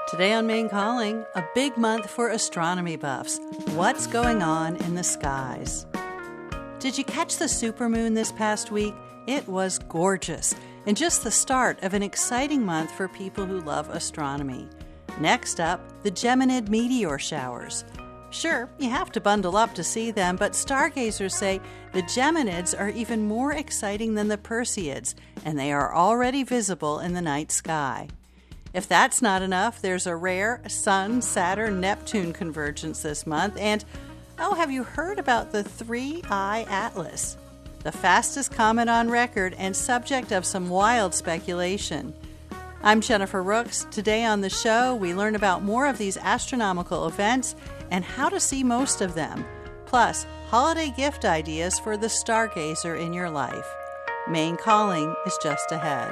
Today on Maine Calling, a big month for astronomy buffs. What's going on in the skies? Did you catch the supermoon this past week? It was gorgeous, and just the start of an exciting month for people who love astronomy. Next up, the Geminid meteor showers. Sure, you have to bundle up to see them, but stargazers say the Geminids are even more exciting than the Perseids, and they are already visible in the night sky. If that's not enough, there's a rare Sun-Saturn-Neptune convergence this month, and have you heard about the Three-Eye Atlas? The fastest comet on record and subject of some wild speculation. I'm Jennifer Rooks. Today on the show, we learn about more of these astronomical events and how to see most of them, plus holiday gift ideas for the stargazer in your life. Maine Calling is just ahead.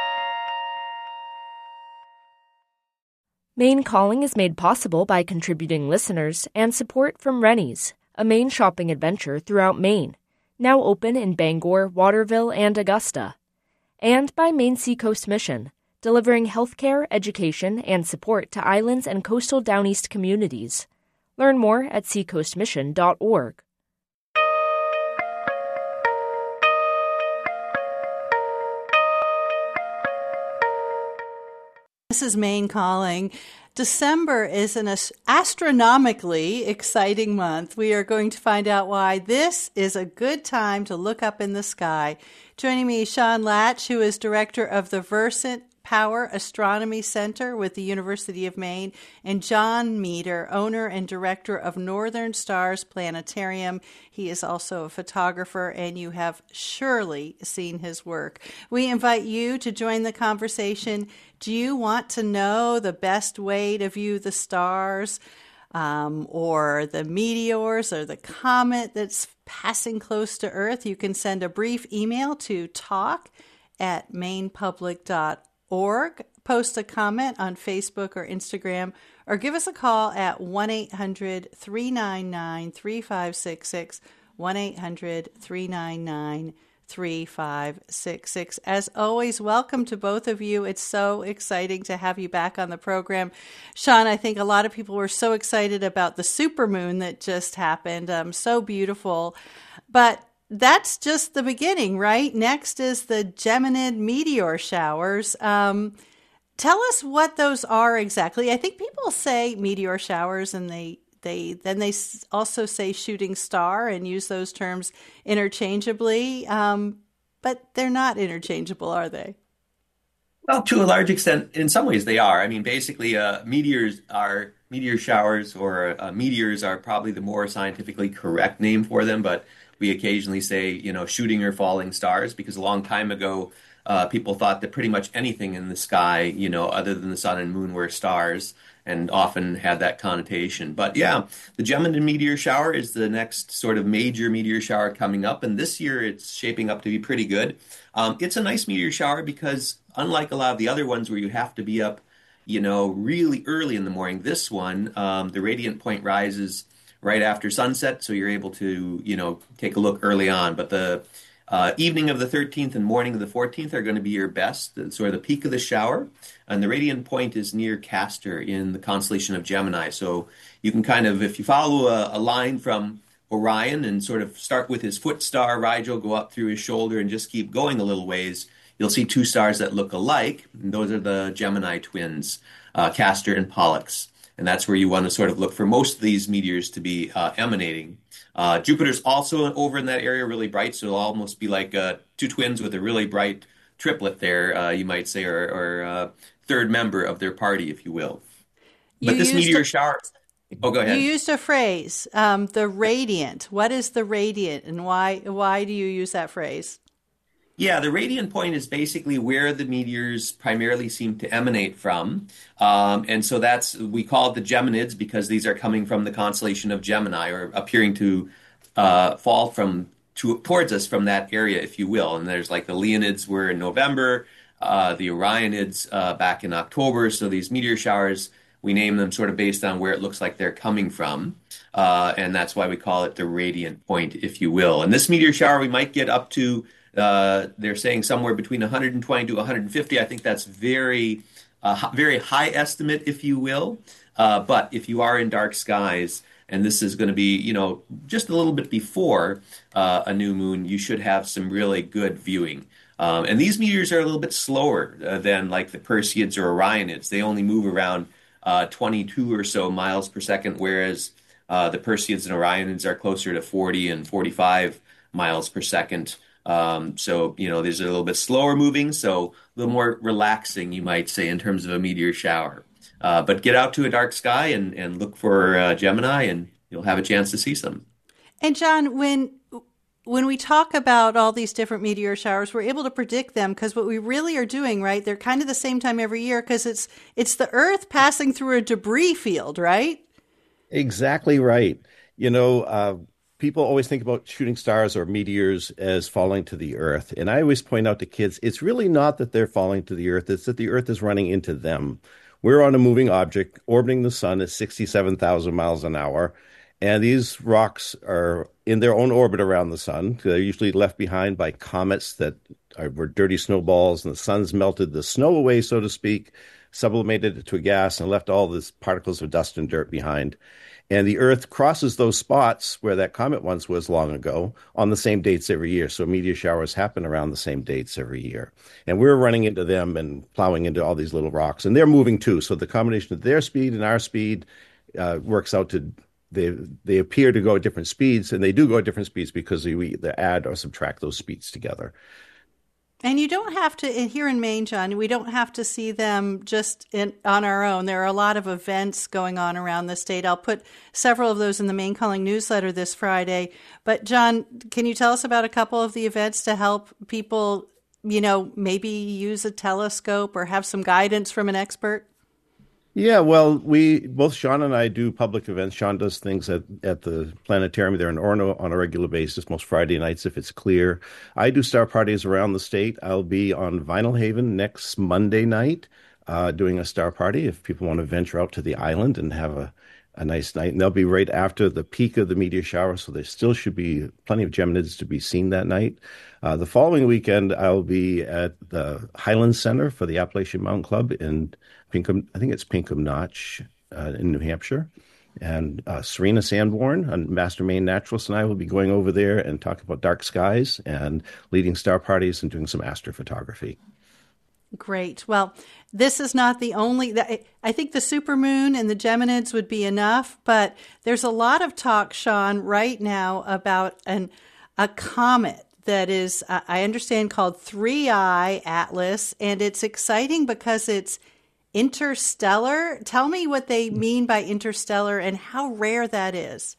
Maine Calling is made possible by contributing listeners and support from Rennie's, a Maine shopping adventure throughout Maine, now open in Bangor, Waterville, and Augusta, and by Maine Seacoast Mission, delivering healthcare, education, and support to islands and coastal Down East communities. Learn more at seacoastmission.org. This is Maine Calling. December is an astronomically exciting month. We are going to find out why this is a good time to look up in the sky. Joining me, Sean Latch, who is director of the Versant Power Astronomy Center with the University of Maine, and John Meador, owner and director of Northern Stars Planetarium. He is also a photographer, and you have surely seen his work. We invite you to join the conversation. Do you want to know the best way to view the stars, or the meteors, or the comet that's passing close to Earth? You can send a brief email to talk@mainepublic.org. Post a comment on Facebook or Instagram, or give us a call at 1-800-399-3566, 1-800-399-3566. As always, welcome to both of you. It's so exciting to have you back on the program. Sean, I think a lot of people were so excited about the supermoon that just happened. So beautiful. But that's just the beginning, right? Next is the Geminid meteor showers. Tell us what those are exactly. I think people say meteor showers, and they also say shooting star and use those terms interchangeably, but they're not interchangeable, are they? Well, to a large extent, in some ways they are. I mean, basically, meteor showers, or meteors are probably the more scientifically correct name for them, but we occasionally say, shooting or falling stars, because a long time ago, people thought that pretty much anything in the sky, other than the sun and moon, were stars, and often had that connotation. But yeah, the Geminid meteor shower is the next sort of major meteor shower coming up, and this year it's shaping up to be pretty good. It's a nice meteor shower because, unlike a lot of the other ones where you have to be up, really early in the morning, this one, the radiant point rises right after sunset, so you're able to, take a look early on. But the evening of the 13th and morning of the 14th are going to be your best, sort of the peak of the shower. And the radiant point is near Castor in the constellation of Gemini. So you can kind of, if you follow a line from Orion and sort of start with his foot star, Rigel, go up through his shoulder and just keep going a little ways, you'll see two stars that look alike. And those are the Gemini twins, Castor and Pollux. And that's where you want to sort of look for most of these meteors to be emanating. Jupiter's also over in that area, really bright, so it'll almost be like two twins with a really bright triplet there, you might say, or third member of their party, if you will. But this meteor shower... Oh, go ahead. You used a phrase, the radiant. What is the radiant, and why do you use that phrase? Yeah, the radiant point is basically where the meteors primarily seem to emanate from. And so we call it the Geminids because these are coming from the constellation of Gemini, or appearing to fall towards us from that area, if you will. And there's like the Leonids were in November, the Orionids back in October. So these meteor showers, we name them sort of based on where it looks like they're coming from. And that's why we call it the radiant point, if you will. And this meteor shower, we might get up to... they're saying somewhere between 120 to 150. I think that's very very high estimate, if you will. But if you are in dark skies, and this is going to be, just a little bit before a new moon, you should have some really good viewing. And these meteors are a little bit slower than like the Perseids or Orionids. They only move around 22 or so miles per second, whereas the Perseids and Orionids are closer to 40 and 45 miles per second. So, these are a little bit slower moving, so a little more relaxing, you might say, in terms of a meteor shower. But get out to a dark sky and look for Gemini, and you'll have a chance to see some. And John, when we talk about all these different meteor showers, we're able to predict them because what we really are doing, right? They're kind of the same time every year because it's the Earth passing through a debris field, right? Exactly right. People always think about shooting stars or meteors as falling to the Earth. And I always point out to kids, it's really not that they're falling to the Earth, it's that the Earth is running into them. We're on a moving object orbiting the sun at 67,000 miles an hour. And these rocks are in their own orbit around the sun. They're usually left behind by comets that were dirty snowballs, and the sun's melted the snow away, so to speak, sublimated it to a gas, and left all these particles of dust and dirt behind. And the Earth crosses those spots where that comet once was long ago on the same dates every year. So meteor showers happen around the same dates every year. And we're running into them and plowing into all these little rocks. And they're moving too. So the combination of their speed and our speed works out to they appear to go at different speeds. And they do go at different speeds because we either add or subtract those speeds together. And you don't have to, here in Maine, John, we don't have to see them just on our own. There are a lot of events going on around the state. I'll put several of those in the Maine Calling newsletter this Friday. But John, can you tell us about a couple of the events to help people, maybe use a telescope or have some guidance from an expert? Yeah, well, both Sean and I do public events. Sean does things at the planetarium there in Orono on a regular basis, most Friday nights if it's clear. I do star parties around the state. I'll be on Vinyl Haven next Monday night doing a star party if people want to venture out to the island and have a nice night. And they'll be right after the peak of the meteor shower, so there still should be plenty of Geminids to be seen that night. The following weekend, I'll be at the Highland Center for the Appalachian Mountain Club in Pinkham, I think it's Pinkham Notch in New Hampshire. And Serena Sanborn, a master Maine naturalist, and I will be going over there and talking about dark skies and leading star parties and doing some astrophotography. Great. Well, this is not the only, I think the supermoon and the Geminids would be enough, but there's a lot of talk, Sean, right now about a comet that is, I understand, called 3I Atlas, and it's exciting because it's interstellar. Tell me what they mean by interstellar and how rare that is.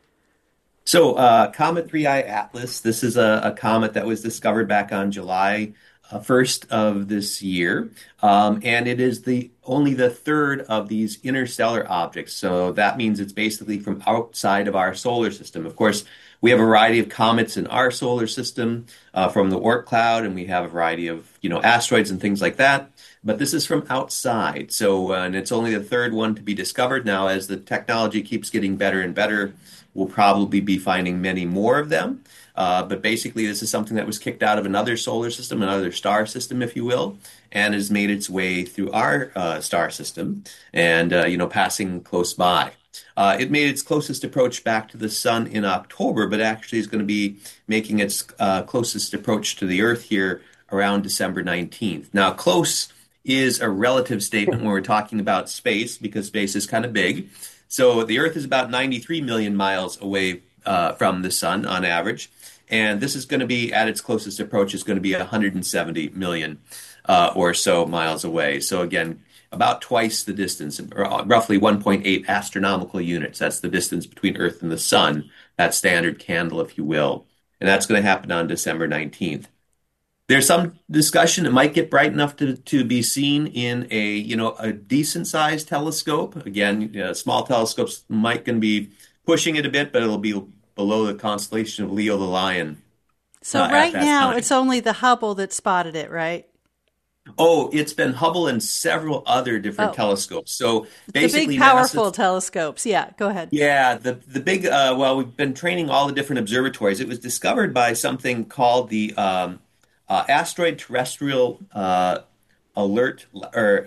So, Comet 3I Atlas, this is a comet that was discovered back on July 1st of this year, and it is only the third of these interstellar objects. So that means it's basically from outside of our solar system. Of course, we have a variety of comets in our solar system from the Oort cloud, and we have a variety of asteroids and things like that. But this is from outside, so and it's only the third one to be discovered. Now, as the technology keeps getting better and better, we'll probably be finding many more of them. But basically, this is something that was kicked out of another solar system, another star system, if you will, and has made its way through our star system and, passing close by. It made its closest approach back to the sun in October, but actually is going to be making its closest approach to the Earth here around December 19th. Now, close is a relative statement when we're talking about space, because space is kind of big. So the Earth is about 93 million miles away from the sun on average. And this is going to be, at its closest approach, is going to be 170 million or so miles away. So again, about twice the distance, roughly 1.8 astronomical units. That's the distance between Earth and the sun, that standard candle, if you will. And that's going to happen on December 19th. There's some discussion it might get bright enough to be seen in a decent sized telescope. Again, small telescopes might going to be pushing it a bit, but it'll be below the constellation of Leo the Lion. So right now, it's only the Hubble that spotted it, right? Oh, it's been Hubble and several other different telescopes. So basically, the big, powerful telescopes. Yeah, go ahead. Yeah, the big. We've been training all the different observatories. It was discovered by something called the Asteroid Terrestrial alert or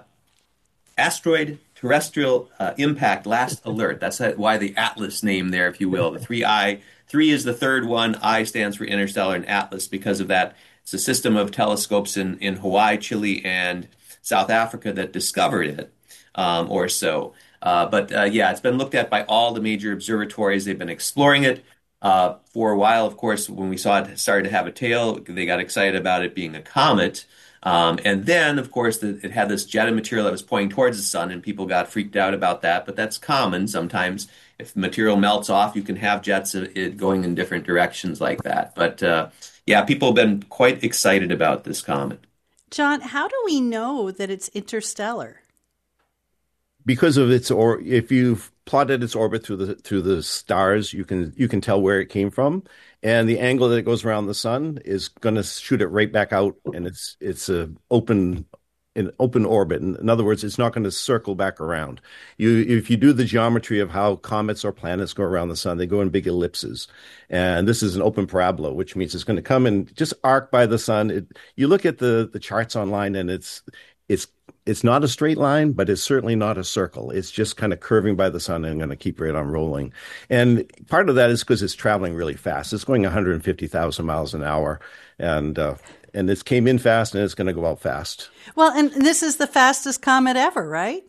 asteroid terrestrial impact last alert. That's why the Atlas name there, if you will. The three is the third one. I stands for interstellar, and Atlas because of that. It's a system of telescopes in Hawaii, Chile, and South Africa that discovered it, or so. But yeah, it's been looked at by all the major observatories. They've been exploring it for a while. Of course, when we saw it started to have a tail, they got excited about it being a comet. And then, of course, it had this jet of material that was pointing towards the sun, and people got freaked out about that. But that's common sometimes. If the material melts off, you can have jets going in different directions like that. But yeah, people have been quite excited about this comet. John, how do we know that it's interstellar? Because of its, or if you've plotted its orbit through the stars, you can tell where it came from, and the angle that it goes around the sun is going to shoot it right back out, and it's an open orbit. In other words, it's not going to circle back around. If you do the geometry of how comets or planets go around the sun, they go in big ellipses, and this is an open parabola, which means it's going to come and just arc by the sun. You look at the charts online, and it's not a straight line, but it's certainly not a circle. It's just kind of curving by the sun and going to keep right on rolling. And part of that is because it's traveling really fast. It's going 150,000 miles an hour, and it came in fast, and it's going to go out fast. Well, and this is the fastest comet ever, right?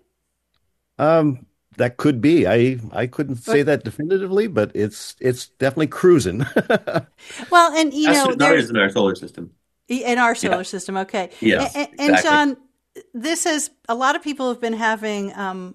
That could be. I couldn't say that definitively, but it's definitely cruising. Well, and there's in our solar system. In our solar system, okay. Yes, and John, this is a lot of people have been having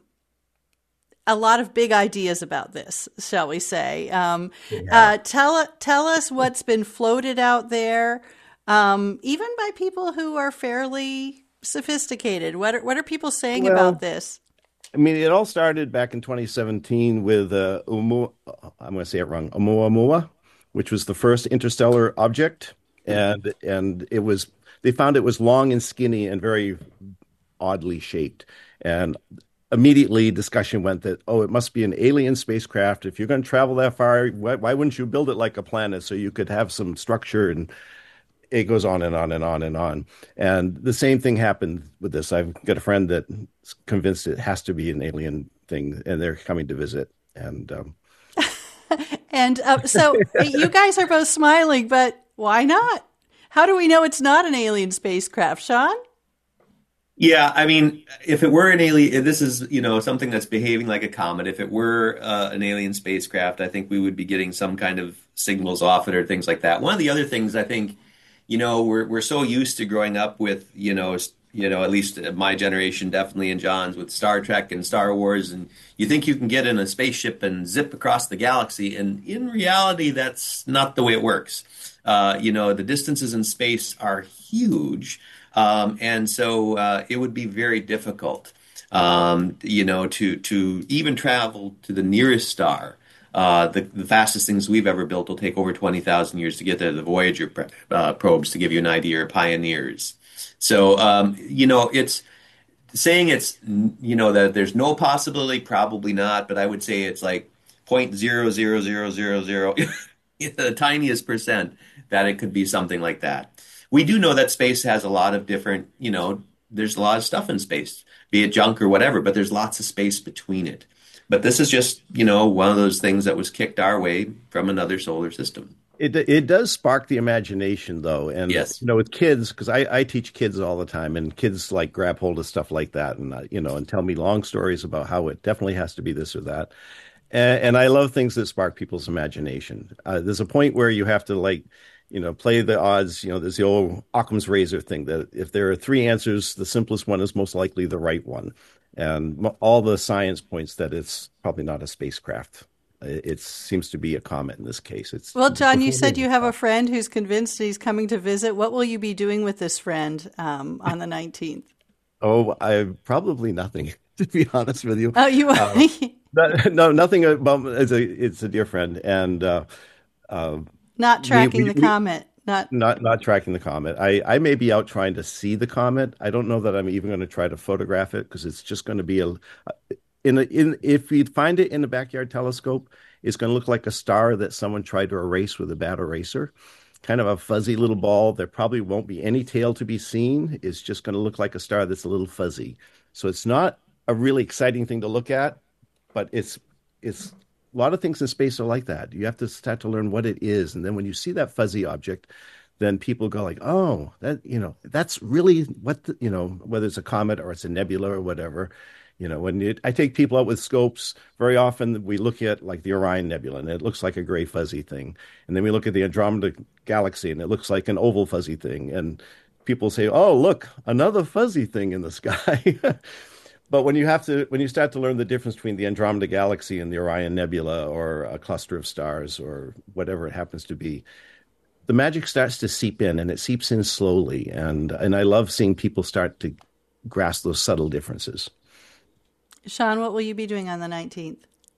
a lot of big ideas about this, shall we say? Tell us what's been floated out there, even by people who are fairly sophisticated. What are people saying about this? I mean, it all started back in 2017 with I'm going to say it wrong, Oumuamua, which was the first interstellar object, and they found it was long and skinny and very oddly shaped. And immediately discussion went that, it must be an alien spacecraft. If you're going to travel that far, why wouldn't you build it like a planet so you could have some structure? And it goes on and on and on and on. And the same thing happened with this. I've got a friend that's convinced it has to be an alien thing, and they're coming to visit. And so you guys are both smiling, but why not? How do we know it's not an alien spacecraft, Sean? Yeah, I mean, if it were an alien, this is, something that's behaving like a comet. If it were an alien spacecraft, I think we would be getting some kind of signals off it or things like that. One of the other things I think, we're so used to growing up with, at least my generation, definitely, and John's, with Star Trek and Star Wars, and you think you can get in a spaceship and zip across the galaxy, and in reality, that's not the way it works. The distances in space are huge. And so it would be very difficult, to even travel to the nearest star. The fastest things we've ever built will take over 20,000 years to get there. The Voyager probes, to give you an idea, are pioneers. So, it's saying that there's no possibility, probably not, but I would say it's like 0.00000, the tiniest percent that it could be something like that. We do know that space has a lot of different, there's a lot of stuff in space, be it junk or whatever, but there's lots of space between it. But this is just, one of those things that was kicked our way from another solar system. It does spark the imagination, though. And, yes. With kids, because I teach kids all the time, and kids like grab hold of stuff like that and, and tell me long stories about how it definitely has to be this or that. And I love things that spark people's imagination. There's a point where you have to play the odds. There's the old Occam's razor thing that if there are three answers, the simplest one is most likely the right one. And all the science points that it's probably not a spacecraft. It seems to be a comet in this case. Well, John, you said you have a friend who's convinced he's coming to visit. What will you be doing with this friend on the 19th? Probably nothing, to be honest with you. Oh, you No, nothing about it's a dear friend, and not tracking the comet. Not tracking the comet. I may be out trying to see the comet. I don't know that I'm even going to try to photograph it, because it's just going to be if we find it in the backyard telescope, it's going to look like a star that someone tried to erase with a bad eraser. kind of a fuzzy little ball. There probably won't be any tail to be seen. It's just going to look like a star that's a little fuzzy. So it's not a really exciting thing to look at, but it's a lot of things in space are like that. You have to start to learn what it is, and then when you see that fuzzy object, then people go like, "Oh, that's really what whether it's a comet or it's a nebula or whatever." I take people out with scopes, very often we look at like the Orion Nebula, and it looks like a gray fuzzy thing, and then we look at the Andromeda Galaxy, and it looks like an oval fuzzy thing, and people say, "Oh, look, another fuzzy thing in the sky." But when you start to learn the difference between the Andromeda Galaxy and the Orion Nebula or a cluster of stars or whatever it happens to be, the magic starts to seep in, and it seeps in slowly. And I love seeing people start to grasp those subtle differences. Sean, what will you be doing on the 19th?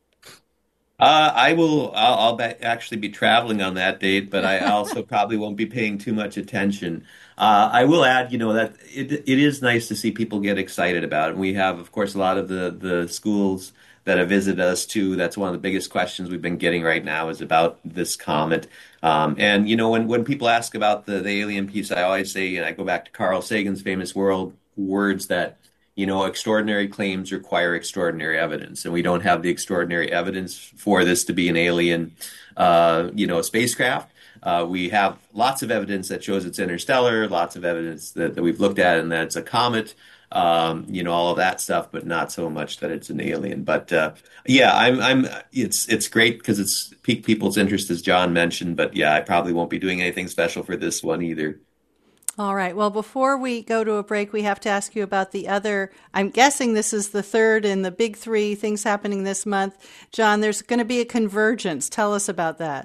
I will. Actually be traveling on that date, but I also probably won't be paying too much attention. I will add, that it is nice to see people get excited about it. And we have, of course, a lot of the schools that have visited us too. That's one of the biggest questions we've been getting right now is about this comet. And when people ask about the alien piece, I always say, and I go back to Carl Sagan's famous words that extraordinary claims require extraordinary evidence, and we don't have the extraordinary evidence for this to be an alien, spacecraft. We have lots of evidence that shows it's interstellar, lots of evidence that we've looked at, and that it's a comet, all of that stuff, but not so much that it's an alien. But it's great because it's piqued people's interest, as John mentioned. But yeah, I probably won't be doing anything special for this one either. All right. Well, before we go to a break, we have to ask you about the other. I'm guessing this is the third in the big three things happening this month. John, there's going to be a convergence. Tell us about that.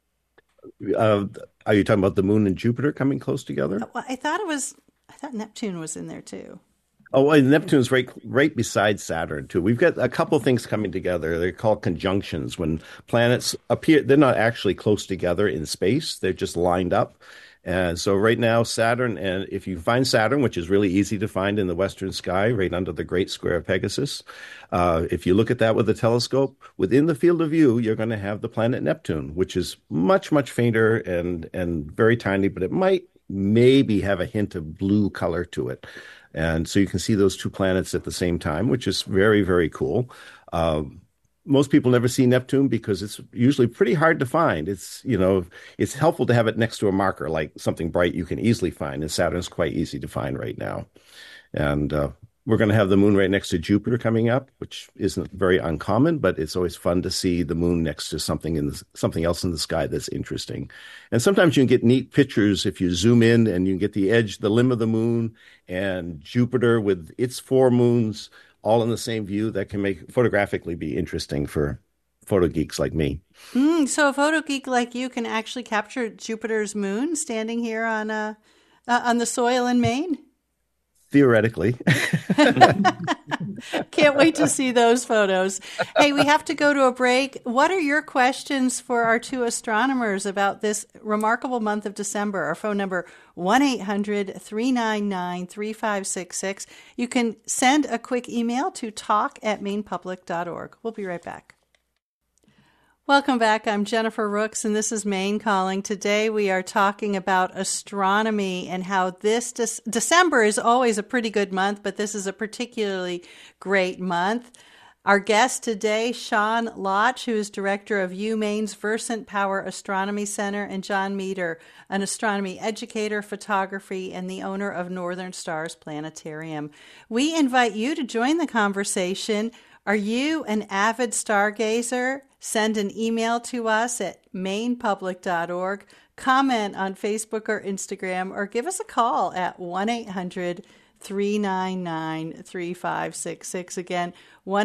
Are you talking about the moon and Jupiter coming close together? Well, I thought Neptune was in there too. Oh, well, Neptune's right beside Saturn too. We've got a couple things coming together. They're called conjunctions. When planets appear, they're not actually close together in space. They're just lined up. And so right now, Saturn, and if you find Saturn, which is really easy to find in the western sky, right under the Great Square of Pegasus, if you look at that with a telescope, within the field of view, you're going to have the planet Neptune, which is much, much fainter and very tiny, but it might maybe have a hint of blue color to it. And so you can see those two planets at the same time, which is very, very cool. Most people never see Neptune because it's usually pretty hard to find. It's helpful to have it next to a marker, like something bright you can easily find. And Saturn's quite easy to find right now. And we're going to have the moon right next to Jupiter coming up, which isn't very uncommon, but it's always fun to see the moon next to something else in the sky that's interesting. And sometimes you can get neat pictures if you zoom in and you can get the limb of the moon and Jupiter with its four moons all in the same view. That can photographically be interesting for photo geeks like me. So a photo geek like you can actually capture Jupiter's moon standing here on the soil in Maine? Theoretically. Can't wait to see those photos. Hey, we have to go to a break. What are your questions for our two astronomers about this remarkable month of December? Our phone number, 1-800-399-3566. You can send a quick email to talk@mainepublic.org. We'll be right back. Welcome back. I'm Jennifer Rooks, and this is Maine Calling. Today we are talking about astronomy and how this December is always a pretty good month, but this is a particularly great month. Our guest today, Sean Lotch, who is director of UMaine's Versant Power Astronomy Center, and John Meter, an astronomy educator, photography, and the owner of Northern Stars Planetarium. We invite you to join the conversation. Are you an avid stargazer? Send an email to us at mainepublic.org, comment on Facebook or Instagram, or give us a call at 1-800-399-3566. Again,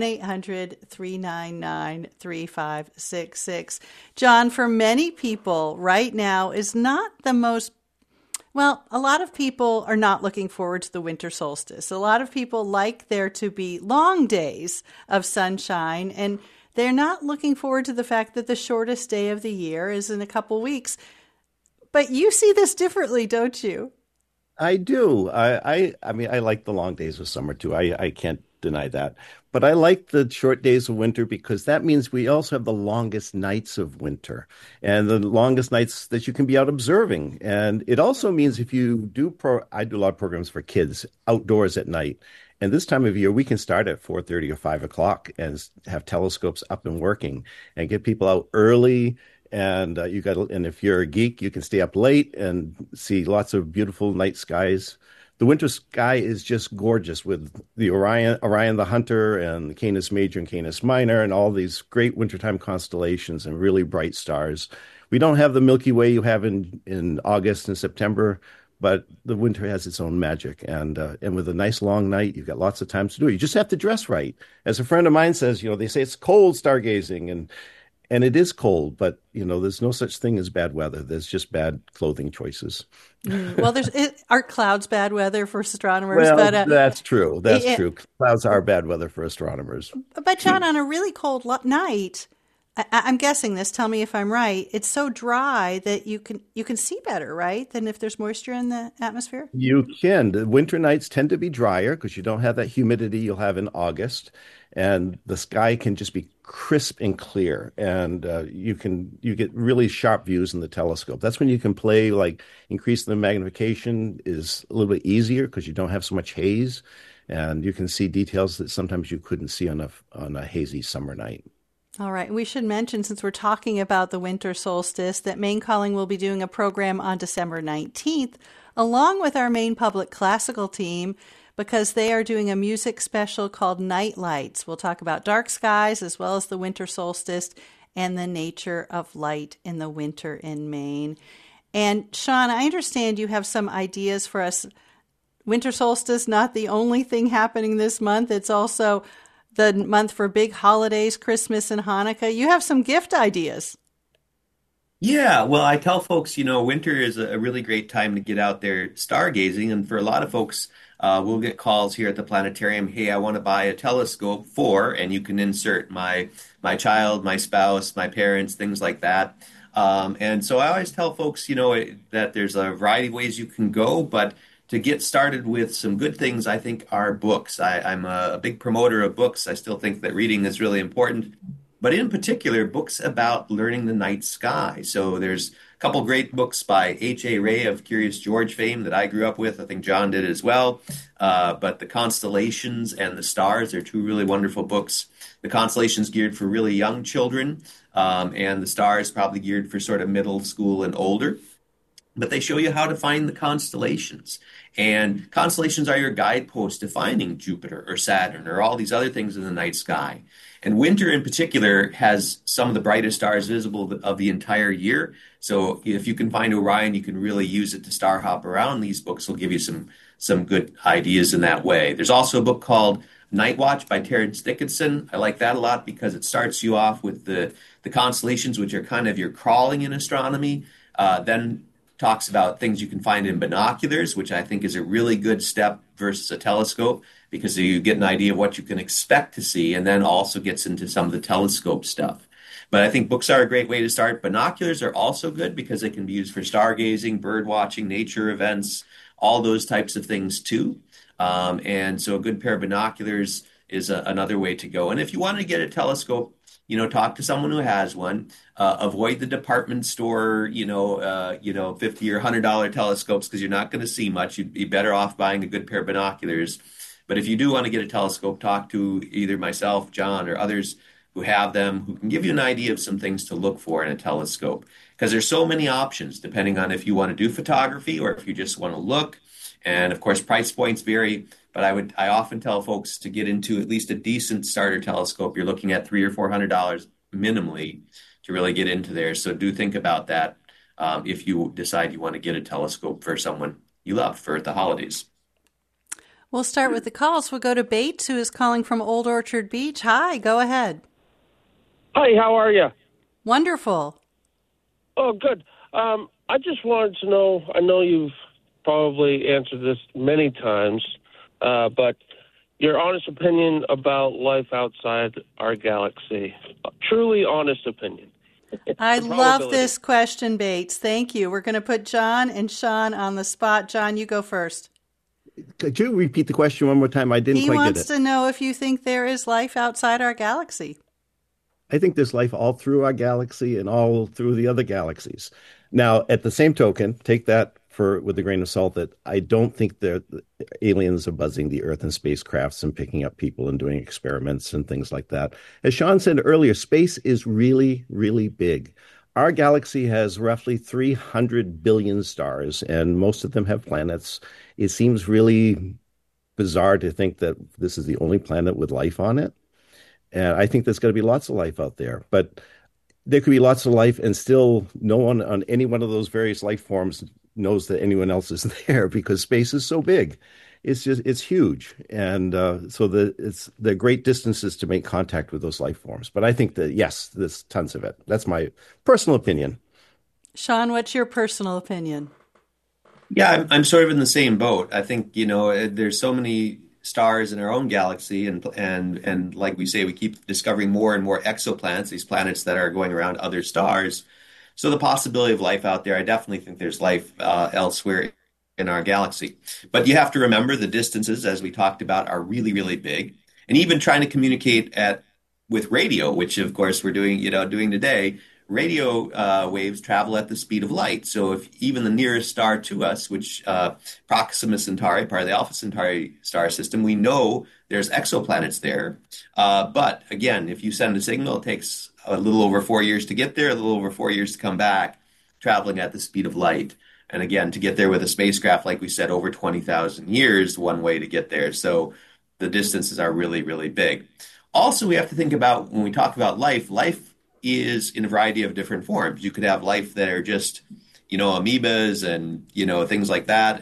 1-800-399-3566. John, for many people right now is not the most Well, a lot of people are not looking forward to the winter solstice. A lot of people like there to be long days of sunshine, and they're not looking forward to the fact that the shortest day of the year is in a couple weeks. But you see this differently, don't you? I do. I mean, I like the long days of summer too. I can't deny that. But I like the short days of winter because that means we also have the longest nights of winter and the longest nights that you can be out observing. And it also means if you do I do a lot of programs for kids outdoors at night. And this time of year, we can start at 4:30 or 5 o'clock and have telescopes up and working and get people out early. And and if you're a geek, you can stay up late and see lots of beautiful night skies. The winter sky is just gorgeous with the Orion the Hunter and the Canis Major and Canis Minor and all these great wintertime constellations and really bright stars. We don't have the Milky Way you have in August and September, but the winter has its own magic. And with a nice long night, you've got lots of time to do it. You just have to dress right. As a friend of mine says, they say it's cold stargazing, and it is cold, but, there's no such thing as bad weather. There's just bad clothing choices. Well, are clouds bad weather for astronomers? Well, but, that's true. That's true. Clouds are bad weather for astronomers. But, John, on a really cold night, I'm guessing this, tell me if I'm right, it's so dry that you can see better, right, than if there's moisture in the atmosphere? You can. The winter nights tend to be drier because you don't have that humidity you'll have in August. And the sky can just be crisp and clear, and you get really sharp views in the telescope. That's when you can play, like increasing the magnification is a little bit easier because you don't have so much haze, and you can see details that sometimes you couldn't see on a hazy summer night. All right. We should mention, since we're talking about the winter solstice, that Maine Calling will be doing a program on December 19th, along with our Maine Public Classical team, because they are doing a music special called Night Lights. We'll talk about dark skies as well as the winter solstice and the nature of light in the winter in Maine. And Sean, I understand you have some ideas for us. Winter solstice, not the only thing happening this month. It's also the month for big holidays, Christmas and Hanukkah. You have some gift ideas. Yeah, well, I tell folks, winter is a really great time to get out there stargazing. And for a lot of folks, we'll get calls here at the planetarium. Hey, I want to buy a telescope and you can insert my child, my spouse, my parents, things like that. And so I always tell folks, that there's a variety of ways you can go, but to get started with some good things, I think are books. I'm a big promoter of books. I still think that reading is really important, but in particular, books about learning the night sky. So there's a couple great books by H.A. Rey of Curious George fame that I grew up with. I think John did as well. But The Constellations and The Stars are two really wonderful books. The Constellations geared for really young children, and The Stars probably geared for sort of middle school and older. But they show you how to find the constellations. And constellations are your guidepost to finding Jupiter or Saturn or all these other things in the night sky. And winter in particular has some of the brightest stars visible of the entire year. So if you can find Orion, you can really use it to star hop around. These books will give you some good ideas in that way. There's also a book called Night Watch by Terence Dickinson. I like that a lot because it starts you off with the constellations, which are kind of your crawling in astronomy. Then talks about things you can find in binoculars, which I think is a really good step versus a telescope because you get an idea of what you can expect to see, and then also gets into some of the telescope stuff. But I think books are a great way to start. Binoculars are also good because they can be used for stargazing, bird watching, nature events, all those types of things too. And so a good pair of binoculars is another way to go. And if you want to get a telescope, talk to someone who has one. Avoid the department store, $50 or $100 telescopes because you're not going to see much. You'd be better off buying a good pair of binoculars. But if you do want to get a telescope, talk to either myself, John, or others who have them, who can give you an idea of some things to look for in a telescope. Because there's so many options depending on if you want to do photography or if you just want to look. And of course, price points vary. But I often tell folks to get into at least a decent starter telescope. You're looking at $300 or $400 minimally to really get into there. So do think about that if you decide you want to get a telescope for someone you love for the holidays. We'll start with the calls. We'll go to Bates, who is calling from Old Orchard Beach. Hi, go ahead. Hi, how are you? Wonderful. Oh, good. I just wanted to know, I know you've probably answered this many times, but your honest opinion about life outside our galaxy. Truly honest opinion. I love this question, Bates. Thank you. We're going to put John and Sean on the spot. John, you go first. Could you repeat the question one more time? I didn't He quite get wants it. to know if you think there is life outside our galaxy. I think there's life all through our galaxy and all through the other galaxies. Now, at the same token, take that for with a grain of salt that I don't think that aliens are buzzing the Earth in spacecrafts and picking up people and doing experiments and things like that. As Sean said earlier, space is really, really big. Our galaxy has roughly 300 billion stars, and most of them have planets. It seems really bizarre to think that this is the only planet with life on it. And I think there's going to be lots of life out there. But there could be lots of life, and still no one on any one of those various life forms knows that anyone else is there because space is so big. It's huge. And so the great distances to make contact with those life forms. But I think that, yes, there's tons of it. That's my personal opinion. Sean, what's your personal opinion? Yeah, I'm sort of in the same boat. I think, there's so many stars in our own galaxy, and like we say, we keep discovering more and more exoplanets, these planets that are going around other stars. So the possibility of life out there, I definitely think there's life elsewhere in our galaxy. But you have to remember the distances, as we talked about, are really, really big. And even trying to communicate with radio, which of course we're doing today, radio waves travel at the speed of light. So if even the nearest star to us, which Proxima Centauri, part of the Alpha Centauri star system, we know there's exoplanets there. But again, if you send a signal, it takes a little over 4 years to get there, a little over 4 years to come back, traveling at the speed of light. And again, to get there with a spacecraft, like we said, over 20,000 years, one way to get there. So the distances are really, really big. Also, we have to think about when we talk about life is in a variety of different forms. You could have life that are just, amoebas and, things like that,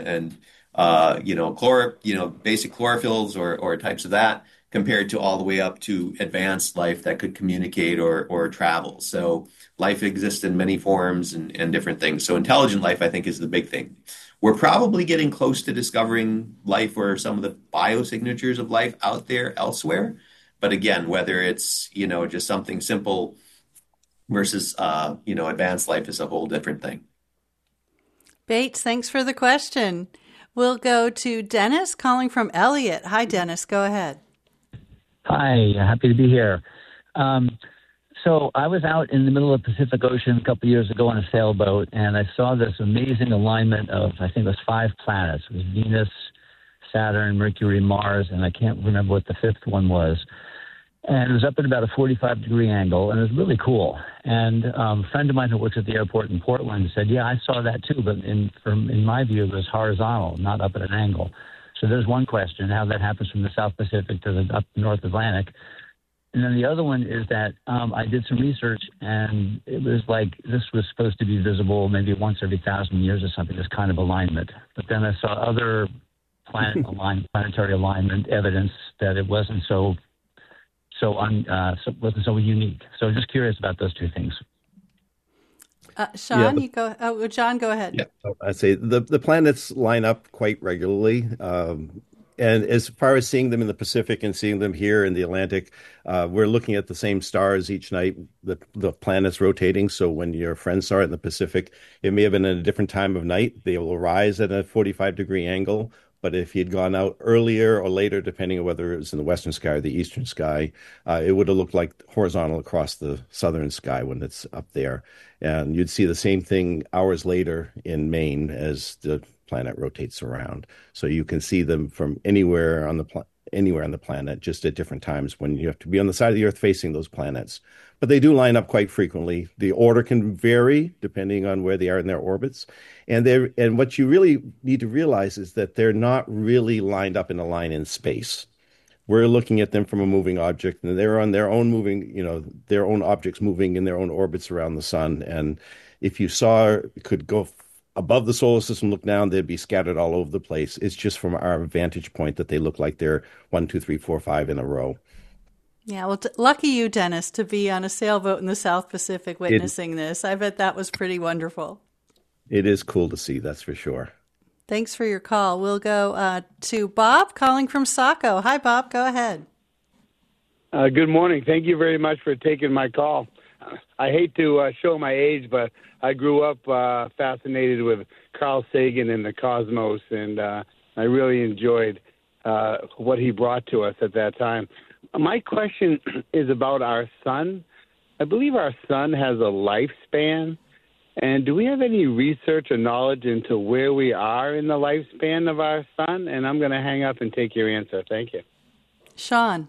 basic chlorophylls or types of that, compared to all the way up to advanced life that could communicate or travel. So life exists in many forms and different things. So intelligent life, I think, is the big thing. We're probably getting close to discovering life or some of the biosignatures of life out there elsewhere. But again, whether it's, just something simple versus, advanced life is a whole different thing. Bates, thanks for the question. We'll go to Dennis calling from Elliott. Hi, Dennis. Go ahead. Hi, happy to be here. So I was out in the middle of the Pacific Ocean a couple of years ago on a sailboat, and I saw this amazing alignment of, I think it was 5 planets. It was Venus, Saturn, Mercury, Mars, and I can't remember what the 5th one was. And it was up at about a 45-degree angle, and it was really cool. And a friend of mine who works at the airport in Portland said, yeah, I saw that too, but in my view, it was horizontal, not up at an angle. So there's one question, how that happens from the South Pacific to the North Atlantic. And then the other one is that I did some research, and it was like this was supposed to be visible maybe once every 1,000 years or something, this kind of alignment. But then I saw other planetary alignment evidence that it wasn't wasn't so unique. So just curious about those two things. Sean, you go. Oh, John, go ahead. Yeah, I'd say the planets line up quite regularly. And as far as seeing them in the Pacific and seeing them here in the Atlantic, we're looking at the same stars each night, the planets rotating. So when your friends saw it in the Pacific, it may have been at a different time of night. They will rise at a 45-degree angle. But if he'd gone out earlier or later, depending on whether it was in the western sky or the eastern sky, it would have looked like horizontal across the southern sky when it's up there. And you'd see the same thing hours later in Maine as the planet rotates around. So you can see them from anywhere on the planet, just at different times when you have to be on the side of the Earth facing those planets. But they do line up quite frequently. The order can vary depending on where they are in their orbits. And what you really need to realize is that they're not really lined up in a line in space. We're looking at them from a moving object, and they're on their own their own objects moving in their own orbits around the sun. And if you could go above the solar system, look down, they'd be scattered all over the place. It's just from our vantage point that they look like they're 1, 2, 3, 4, 5 in a row. Yeah, well, lucky you, Dennis, to be on a sailboat in the South Pacific witnessing this. I bet that was pretty wonderful. It is cool to see, that's for sure. Thanks for your call. We'll go to Bob calling from Saco. Hi, Bob. Go ahead. Good morning. Thank you very much for taking my call. I hate to show my age, but I grew up fascinated with Carl Sagan and the cosmos, and I really enjoyed what he brought to us at that time. My question is about our sun. I believe our sun has a lifespan. And do we have any research or knowledge into where we are in the lifespan of our sun? And I'm going to hang up and take your answer. Thank you. Sean.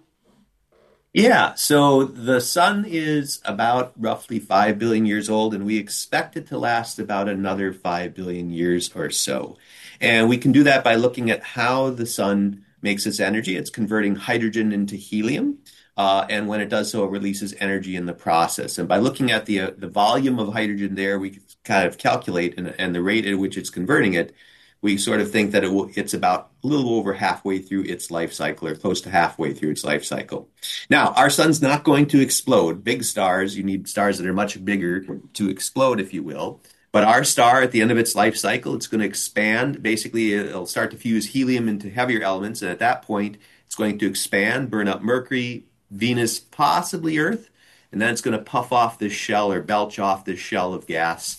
Yeah, so the sun is about roughly 5 billion years old, and we expect it to last about another 5 billion years or so. And we can do that by looking at how the sun makes its energy. It's converting hydrogen into helium. And when it does so, it releases energy in the process. And by looking at the volume of hydrogen there, we can kind of calculate and the rate at which it's converting it. We sort of think that it's about a little over halfway through its life cycle, or close to halfway through its life cycle. Now, our sun's not going to explode. Big stars, you need stars that are much bigger to explode, if you will. But our star, at the end of its life cycle, it's going to expand. Basically, it'll start to fuse helium into heavier elements. And at that point, it's going to expand, burn up Mercury, Venus, possibly Earth, and then it's going to puff off this shell or belch off this shell of gas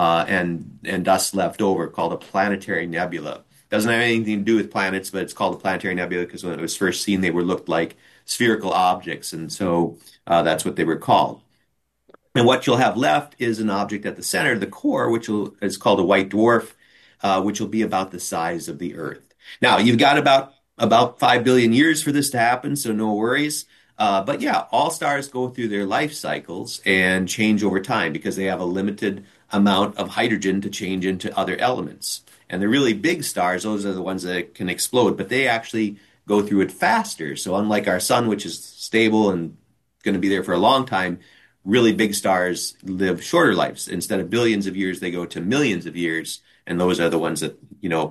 and dust left over, called a planetary nebula. Doesn't have anything to do with planets, but it's called a planetary nebula because when it was first seen, they looked like spherical objects, and so that's what they were called. And what you'll have left is an object at the center, the core, which is called a white dwarf, which will be about the size of the Earth. Now, you've got about 5 billion years for this to happen, so no worries. But yeah, all stars go through their life cycles and change over time because they have a limited amount of hydrogen to change into other elements. And the really big stars, those are the ones that can explode, but they actually go through it faster. So unlike our sun, which is stable and going to be there for a long time, really big stars live shorter lives. Instead of billions of years, they go to millions of years, and those are the ones that,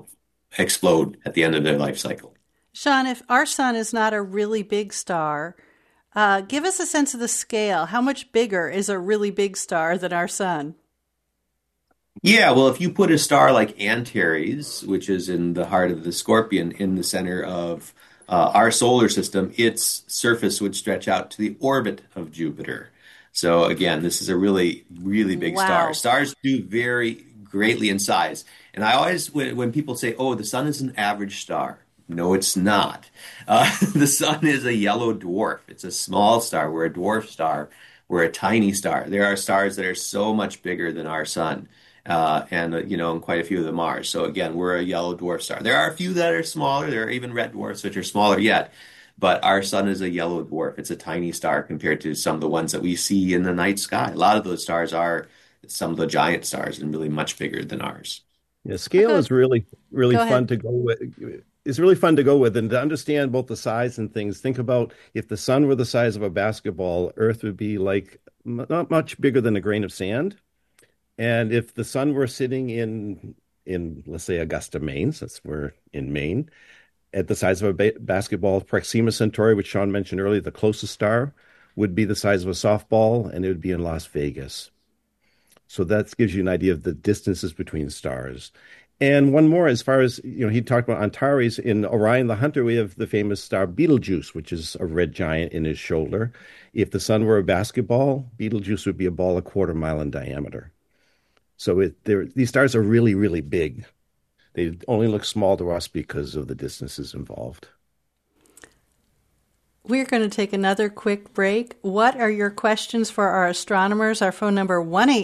explode at the end of their life cycle. Sean, if our sun is not a really big star, give us a sense of the scale. How much bigger is a really big star than our sun? Yeah, well, if you put a star like Antares, which is in the heart of the Scorpion, in the center of our solar system, its surface would stretch out to the orbit of Jupiter. So again, this is a really, really big star. Stars do vary greatly in size. And I always, when people say, oh, the sun is an average star, no, it's not. The sun is a yellow dwarf. It's a small star. We're a dwarf star. We're a tiny star. There are stars that are so much bigger than our sun. And quite a few of them are. So again, we're a yellow dwarf star. There are a few that are smaller. There are even red dwarfs, which are smaller yet. But our sun is a yellow dwarf. It's a tiny star compared to some of the ones that we see in the night sky. A lot of those stars are some of the giant stars and really much bigger than ours. Yeah, scale is really, really fun to go with. It's really fun to go with, and to understand both the size and things. Think about if the sun were the size of a basketball, Earth would be like not much bigger than a grain of sand. And if the sun were sitting in let's say Augusta, Maine, since we're in Maine, at the size of a basketball, Proxima Centauri, which Sean mentioned earlier, the closest star, would be the size of a softball, and it would be in Las Vegas. So that gives you an idea of the distances between stars. And one more, as far as, he talked about Antares. In Orion the Hunter, we have the famous star Betelgeuse, which is a red giant in his shoulder. If the sun were a basketball, Betelgeuse would be a ball a quarter mile in diameter. So these stars are really, really big. They only look small to us because of the distances involved. We're going to take another quick break. What are your questions for our astronomers? Our phone number,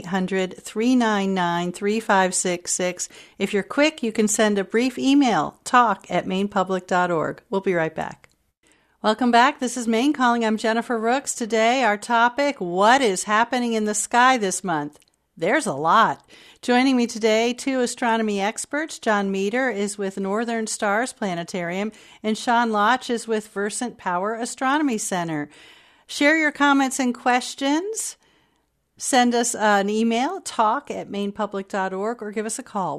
1-800-399-3566. If you're quick, you can send a brief email, talk@mainepublic.org. We'll be right back. Welcome back. This is Maine Calling. I'm Jennifer Rooks. Today, our topic, what is happening in the sky this month? There's a lot. Joining me today, two astronomy experts. John Meter is with Northern Stars Planetarium, and Sean Lotch is with Versant Power Astronomy Center. Share your comments and questions. Send us an email, talk@mainepublic.org, or give us a call,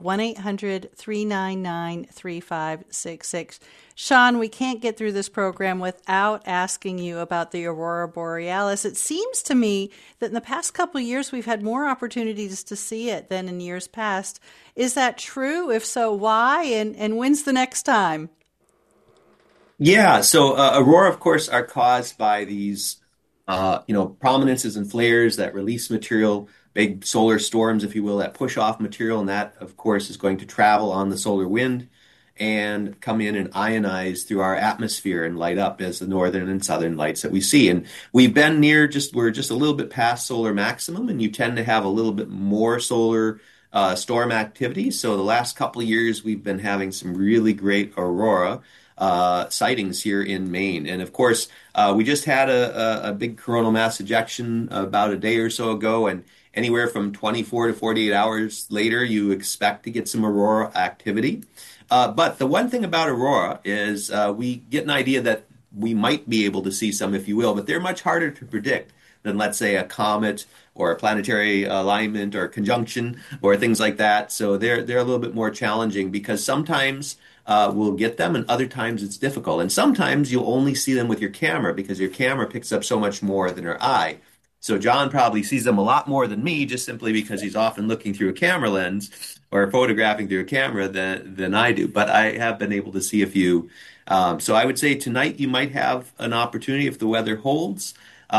1-800-399-3566. Sean, we can't get through this program without asking you about the Aurora Borealis. It seems to me that in the past couple of years, we've had more opportunities to see it than in years past. Is that true? If so, why? And when's the next time? Yeah, so aurora, of course, are caused by these prominences and flares that release material, big solar storms, if you will, that push off material. And that, of course, is going to travel on the solar wind and come in and ionize through our atmosphere and light up as the northern and southern lights that we see. And we've been we're just a little bit past solar maximum, and you tend to have a little bit more solar storm activity. So the last couple of years, we've been having some really great aurora sightings here in Maine. And of course, we just had a big coronal mass ejection about a day or so ago, and anywhere from 24 to 48 hours later, you expect to get some aurora activity. But the one thing about aurora is we get an idea that we might be able to see some, if you will, but they're much harder to predict than, let's say, a comet or a planetary alignment or conjunction or things like that. So they're a little bit more challenging because sometimes we'll get them and other times it's difficult. And sometimes you'll only see them with your camera because your camera picks up so much more than your eye. So John probably sees them a lot more than me just simply because he's often looking through a camera lens or photographing through a camera than I do. But I have been able to see a few. So I would say tonight you might have an opportunity if the weather holds.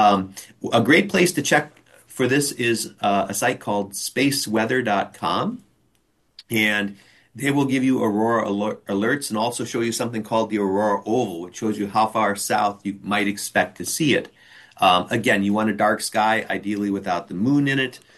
A great place to check for this is a site called spaceweather.com. And they will give you aurora alerts and also show you something called the aurora oval, which shows you how far south you might expect to see it. Again, you want a dark sky, ideally without the moon in it,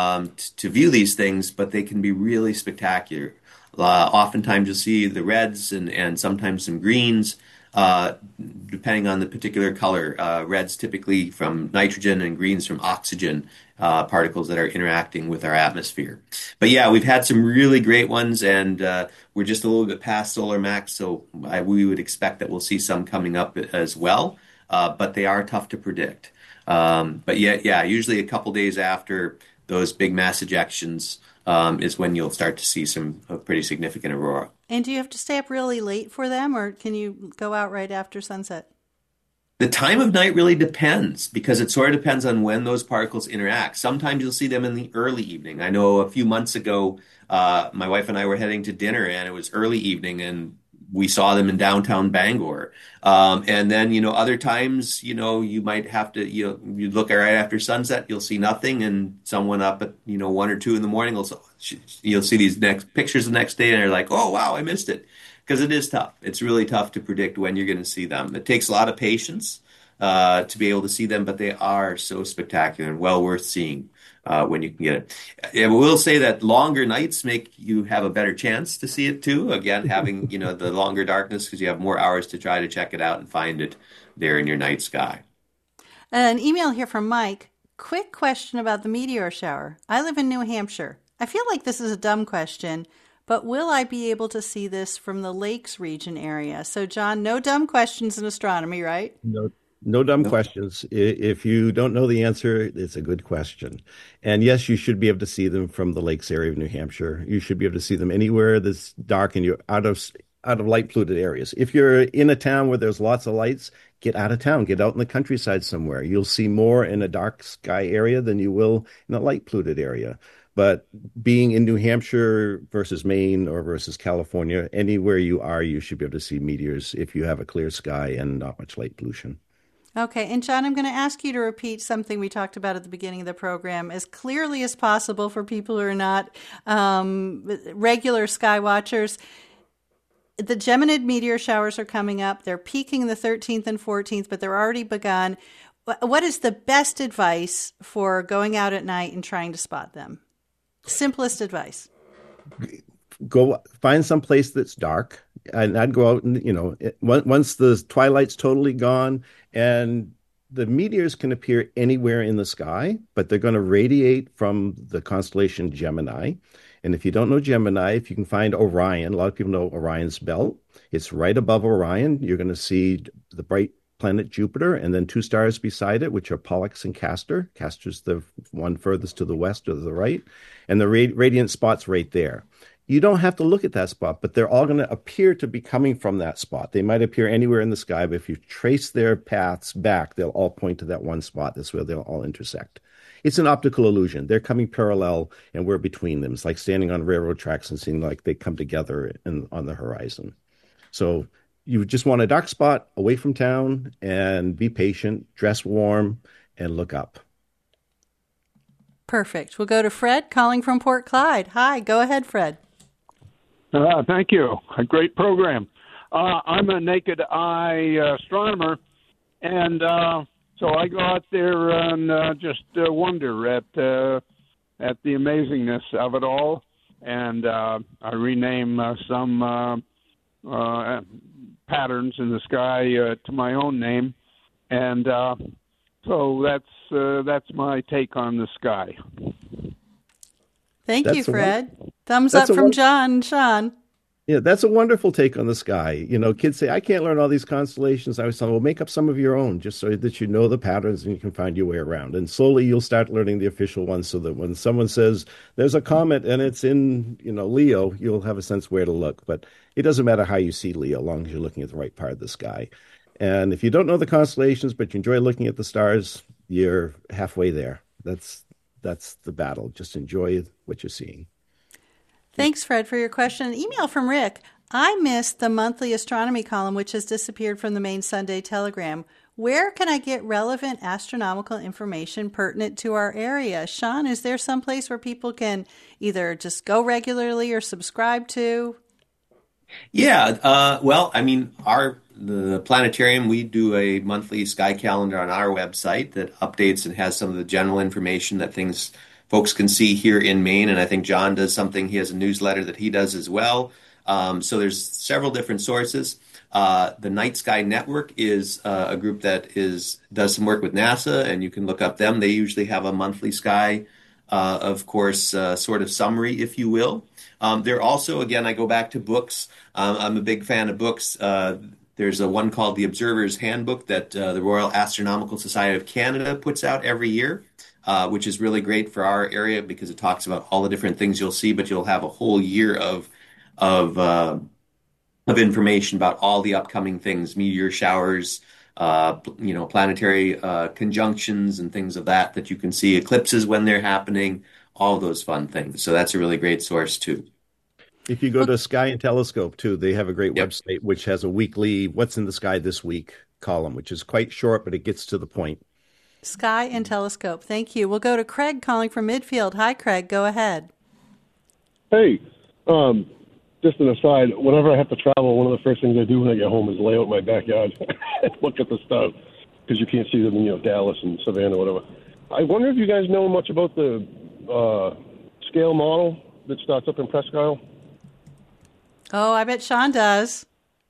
to view these things, but they can be really spectacular. Oftentimes you'll see the reds and sometimes some greens, depending on the particular color. Reds typically from nitrogen and greens from oxygen particles that are interacting with our atmosphere. But yeah, we've had some really great ones, and we're just a little bit past solar max, so we would expect that we'll see some coming up as well. But they are tough to predict. But yeah, usually a couple days after those big mass ejections is when you'll start to see some pretty significant aurora. And do you have to stay up really late for them, or can you go out right after sunset? The time of night really depends because it sort of depends on when those particles interact. Sometimes you'll see them in the early evening. I know a few months ago, my wife and I were heading to dinner and it was early evening and we saw them in downtown Bangor. And then, other times, you might have to, you look right after sunset, you'll see nothing. And someone up at, 1 or 2 in the morning, you'll see these next pictures the next day and they're like, oh, wow, I missed it. Because it is tough. It's really tough to predict when you're going to see them. It takes a lot of patience to be able to see them, but they are so spectacular and well worth seeing when you can get it. I will say that longer nights make you have a better chance to see it too. Again, having the longer darkness because you have more hours to try to check it out and find it there in your night sky. An email here from Mike. Quick question about the meteor shower. I live in New Hampshire. I feel like this is a dumb question, but will I be able to see this from the Lakes region area? So, John, no dumb questions in astronomy, right? No dumb questions. If you don't know the answer, it's a good question. And yes, you should be able to see them from the Lakes area of New Hampshire. You should be able to see them anywhere that's dark and you're out of light polluted areas. If you're in a town where there's lots of lights, get out of town. Get out in the countryside somewhere. You'll see more in a dark sky area than you will in a light polluted area. But being in New Hampshire versus Maine or versus California, anywhere you are, you should be able to see meteors if you have a clear sky and not much light pollution. Okay. And John, I'm going to ask you to repeat something we talked about at the beginning of the program as clearly as possible for people who are not regular sky watchers. The Geminid meteor showers are coming up. They're peaking the 13th and 14th, but they're already begun. What is the best advice for going out at night and trying to spot them? Simplest advice. Go find some place that's dark, and I'd go out and, once the twilight's totally gone, and the meteors can appear anywhere in the sky, but they're going to radiate from the constellation Gemini. And if you don't know Gemini, if you can find Orion, a lot of people know Orion's belt. It's right above Orion. You're going to see the bright planet Jupiter, and then 2 stars beside it, which are Pollux and Castor. Castor's the one furthest to the west or the right, and the radiant spot's right there. You don't have to look at that spot, but they're all going to appear to be coming from that spot. They might appear anywhere in the sky, but if you trace their paths back, they'll all point to that one spot. That's where they'll all intersect. It's an optical illusion. They're coming parallel, and we're between them. It's like standing on railroad tracks and seeing like they come together on the horizon. So you just want a dark spot away from town and be patient, dress warm, and look up. Perfect. We'll go to Fred calling from Port Clyde. Hi, go ahead, Fred. Thank you. A great program. I'm a naked eye astronomer, and so I go out there and just wonder at the amazingness of it all, and I rename some patterns in the sky to my own name, and so that's my take on the sky. Thank you, Fred. Thumbs up from John and Sean. Yeah, that's a wonderful take on the sky. You know, kids say, I can't learn all these constellations. I was telling them, well, make up some of your own just so that you know the patterns and you can find your way around. And slowly you'll start learning the official ones so that when someone says there's a comet and it's in, Leo, you'll have a sense where to look. But it doesn't matter how you see Leo, as long as you're looking at the right part of the sky. And if you don't know the constellations, but you enjoy looking at the stars, you're halfway there. That's the battle. Just enjoy what you're seeing. Thanks, Fred, for your question. An email from Rick. I missed the monthly astronomy column, which has disappeared from the main Sunday Telegram. Where can I get relevant astronomical information pertinent to our area? Sean, is there some place where people can either just go regularly or subscribe to? Yeah, well, I mean, the planetarium, we do a monthly sky calendar on our website that updates and has some of the general information that folks can see here in Maine. And I think John does something. He has a newsletter that he does as well. So there's several different sources. The Night Sky Network is a group that does some work with NASA, and you can look up them. They usually have a monthly sky, of course, sort of summary, if you will. They're also, again, I go back to books. I'm a big fan of books. There's one called The Observer's Handbook that the Royal Astronomical Society of Canada puts out every year, which is really great for our area because it talks about all the different things you'll see, but you'll have a whole year of information about all the upcoming things, meteor showers, planetary conjunctions and things of that you can see, eclipses when they're happening, all those fun things. So that's a really great source too. If you go to Sky and Telescope too, they have a great website which has a weekly "What's in the Sky this week" column, which is quite short, but it gets to the point. Sky and Telescope. Thank you. We'll go to Craig calling from Midfield. Hi, Craig. Go ahead. Hey, just an aside, whenever I have to travel, one of the first things I do when I get home is lay out my backyard and look at the stuff because you can't see them in Dallas and Savannah or whatever. I wonder if you guys know much about the scale model that starts up in Presque Isle? Oh, I bet Sean does.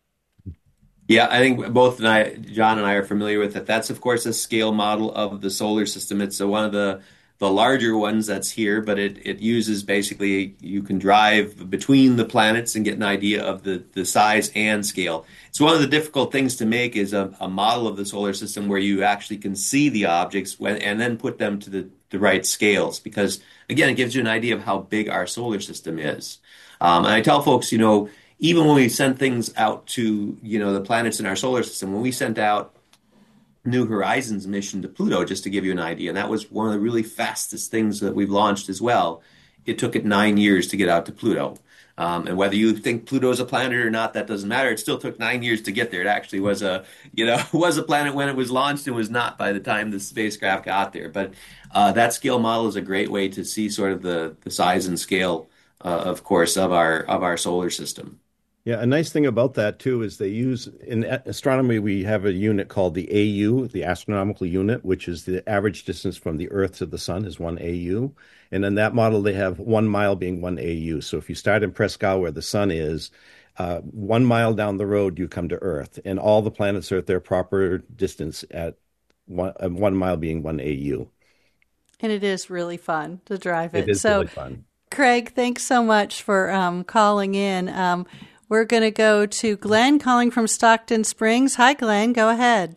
Yeah, I think both John and I are familiar with it. That's, of course, a scale model of the solar system. It's one of the larger ones that's here, but it uses basically, you can drive between the planets and get an idea of the size and scale. It's one of the difficult things to make is a model of the solar system where you actually can see the objects and then put them to the right scales, because, again, it gives you an idea of how big our solar system is. And I tell folks, even when we send things out to, the planets in our solar system, when we sent out New Horizons mission to Pluto, just to give you an idea, and that was one of the really fastest things that we've launched as well. It took it 9 years to get out to Pluto. And whether you think Pluto is a planet or not, that doesn't matter. It still took 9 years to get there. It actually was was a planet when it was launched and was not by the time the spacecraft got there. But that scale model is a great way to see sort of the size and scale, of course, of our solar system. Yeah, a nice thing about that, too, is they use, in astronomy, we have a unit called the AU, the astronomical unit, which is the average distance from the Earth to the sun is 1 AU. And in that model, they have 1 mile being 1 AU. So if you start in Presque Isle, where the sun is, 1 mile down the road, you come to Earth. And all the planets are at their proper distance at 1 mile being 1 AU. And it is really fun to drive it. It is really fun. Craig, thanks so much for calling in. We're going to go to Glenn calling from Stockton Springs. Hi, Glenn. Go ahead.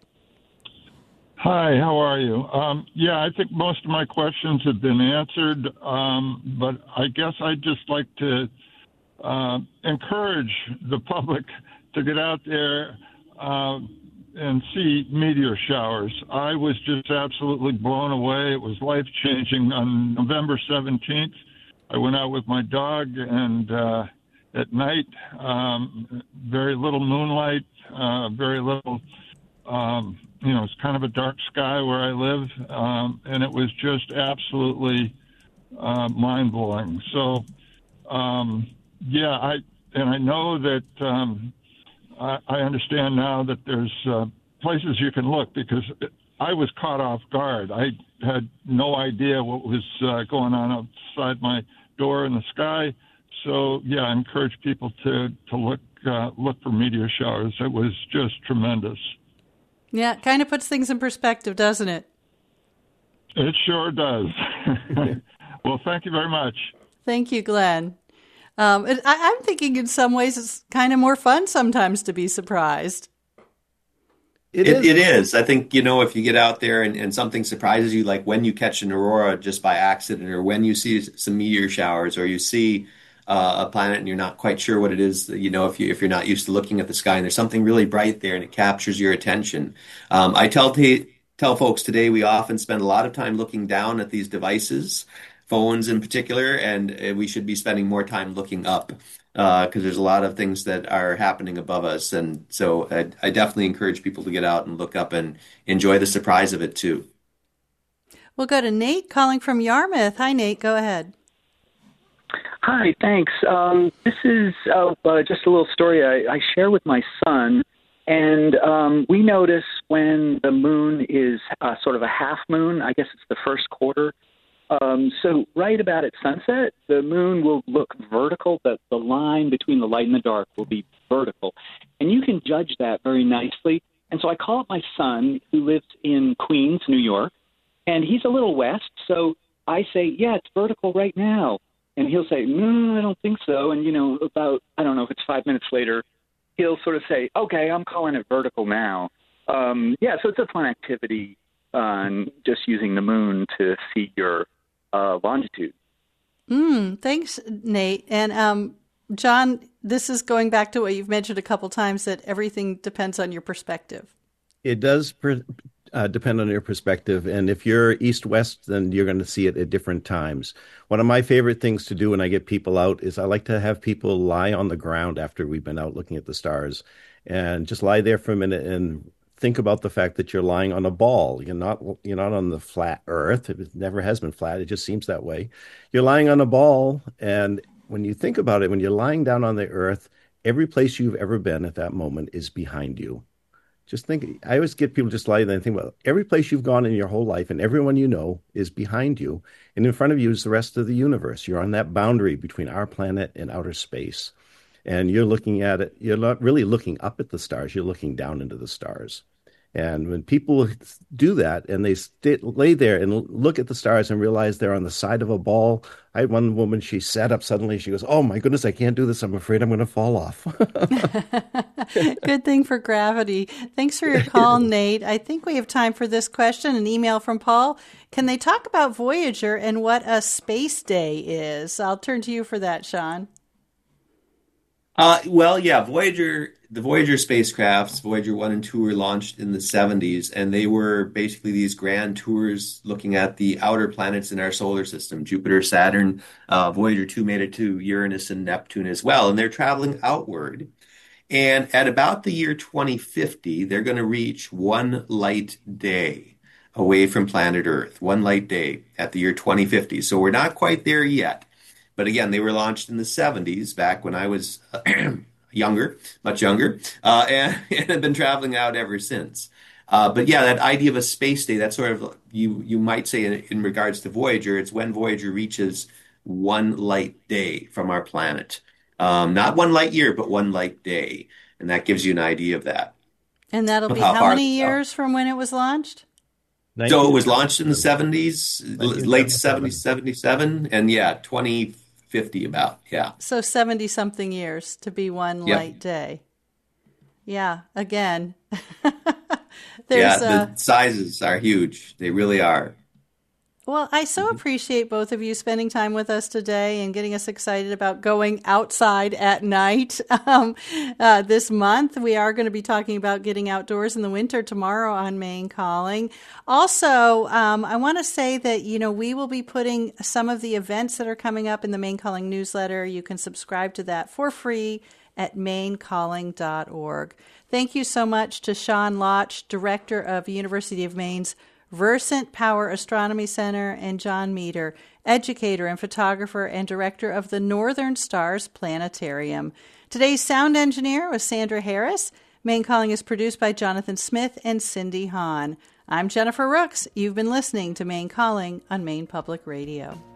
Hi, how are you? I think most of my questions have been answered, but I guess I'd just like to encourage the public to get out there and see meteor showers. I was just absolutely blown away. It was life-changing. On November 17th, I went out with my dog, and at night, very little moonlight, very little, it's kind of a dark sky where I live, and it was just absolutely mind-blowing. So, and I know that I understand now that there's places you can look, because I was caught off guard. I had no idea what was going on outside my door in the sky. So, yeah, I encourage people to look for meteor showers. It was just tremendous. Yeah, it kind of puts things in perspective, doesn't it? It sure does. Well, thank you very much. Thank you, Glenn. I'm thinking in some ways it's kind of more fun sometimes to be surprised. It is. I think, if you get out there and something surprises you, like when you catch an aurora just by accident, or when you see some meteor showers, or you see a planet and you're not quite sure what it is, if you're not used to looking at the sky and there's something really bright there and it captures your attention. I tell folks today we often spend a lot of time looking down at these devices, phones in particular, and we should be spending more time looking up, because there's a lot of things that are happening above us. And so I definitely encourage people to get out and look up and enjoy the surprise of it too. We'll go to Nate calling from Yarmouth. Hi, Nate. Go ahead. Hi, thanks. This is just a little story I share with my son. And we notice when the moon is sort of a half moon, I guess it's the first quarter. So right about at sunset, the moon will look vertical. The line between the light and the dark will be vertical. And you can judge that very nicely. And so I call up my son, who lives in Queens, New York, and he's a little west. So I say, yeah, it's vertical right now. And he'll say, no, I don't think so. And, about, I don't know if it's 5 minutes later, he'll sort of say, okay, I'm calling it vertical now. So it's a fun activity just using the moon to see your longitude. Thanks, Nate. And John, this is going back to what you've mentioned a couple times, that everything depends on your perspective. It does depend on your perspective. And if you're east-west, then you're going to see it at different times. One of my favorite things to do when I get people out is I like to have people lie on the ground after we've been out looking at the stars, and just lie there for a minute and think about the fact that you're lying on a ball. You're not on the flat earth. It never has been flat. It just seems that way. You're lying on a ball. And when you think about it, when you're lying down on the earth, every place you've ever been at that moment is behind you. Just think, I always get people just lie there and think about every place you've gone in your whole life, and everyone you know is behind you. And in front of you is the rest of the universe. You're on that boundary between our planet and outer space. And you're looking at it. You're not really looking up at the stars. You're looking down into the stars. And when people do that and they lay there and look at the stars and realize they're on the side of a ball. I had one woman, she sat up suddenly. She goes, oh, my goodness, I can't do this. I'm afraid I'm going to fall off. Good thing for gravity. Thanks for your call, Nate. I think we have time for this question, an email from Paul. Can they talk about Voyager and what a space day is? I'll turn to you for that, Sean. Voyager, the Voyager spacecrafts, Voyager 1 and 2 were launched in the 70s, and they were basically these grand tours looking at the outer planets in our solar system, Jupiter, Saturn. Voyager 2 made it to Uranus and Neptune as well, and they're traveling outward. And at about the year 2050, they're going to reach 1 light day away from planet Earth, 1 light day at the year 2050. So we're not quite there yet. But again, they were launched in the 70s, back when I was much younger, and have been traveling out ever since. But yeah, that idea of a space day, that's sort of, you might say in regards to Voyager, it's when Voyager reaches 1 light day from our planet. Not 1 light year, but 1 light day. And that gives you an idea of that. And that'll be how many years from when it was launched? So it was launched in the 70s, late 70s, 77, and 2050 about, yeah. So 70-something years to be 1 light day. Yeah, again. The sizes are huge. They really are. Well, I so appreciate both of you spending time with us today and getting us excited about going outside at night. This month, we are going to be talking about getting outdoors in the winter tomorrow on Maine Calling. Also, I want to say that, we will be putting some of the events that are coming up in the Maine Calling newsletter. You can subscribe to that for free at mainecalling.org. Thank you so much to Sean Lotch, Director of University of Maine's Versant Power Astronomy Center, and John Meter, educator and photographer and director of the Northern Stars Planetarium. Today's sound engineer was Sandra Harris. Maine Calling is produced by Jonathan Smith and Cindy Hahn. I'm Jennifer Rooks. You've been listening to Maine Calling on Maine Public Radio.